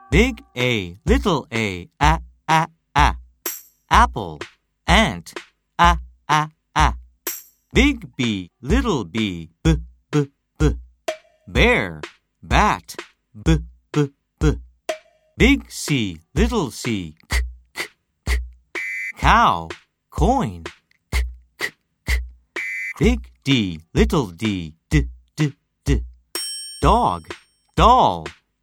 Big A, little a, apple, ant, Big B, little b, bear, bat, Big C, little c, cow, coin, Big D, little d, dog, doll,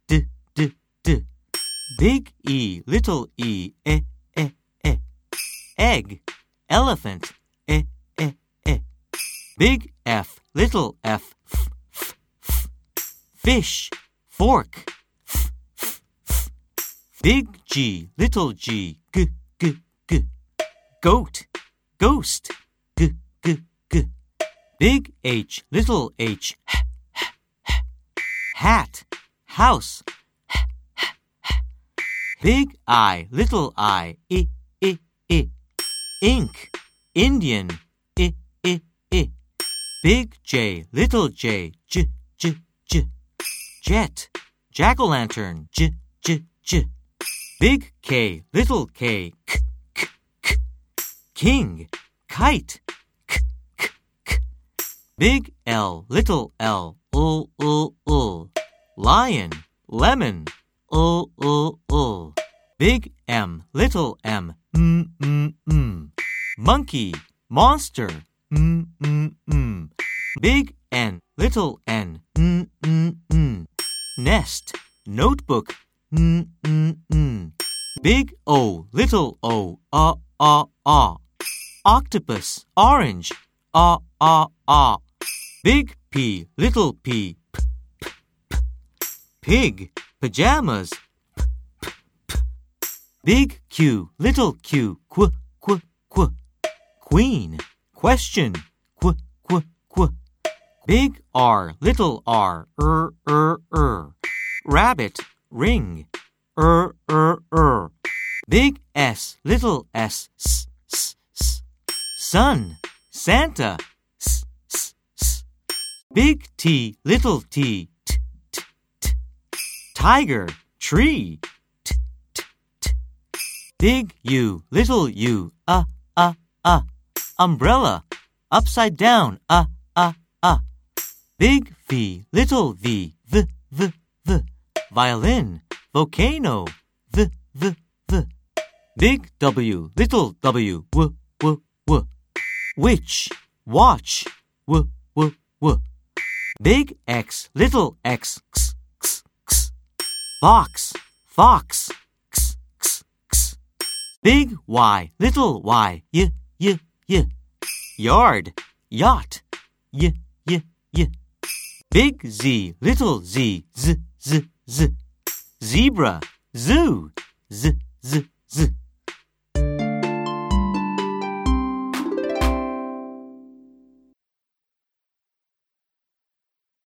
Big E, little e, egg, elephant, Big F, little f, fish, fork, Big G, little g, goat, ghost, Big H, little h, hat, house, Big I, little I, ink, Indian, Big J, little j, jet, jack-o'-lantern, Big K, little k, king, kite, Big L, little l, lion, lemon, Big M, little m, monkey, monster, Big N, little n, nest, notebook, Big O, little o, octopus, orange, Big P, little p, pig, pajamas, Big Q, little q, queen, question, Big R, little r, rabbit, ring, Big S, little s, sun, Santa, Big T, little t, tiger, tree, Big U, little u, umbrella, upside down, Big V, little v, violin, volcano, Big W, little w, witch, watch, Big X, little x, box, fox, Big Y, little y, yard, yacht, Big Z, little z, zebra, zoo,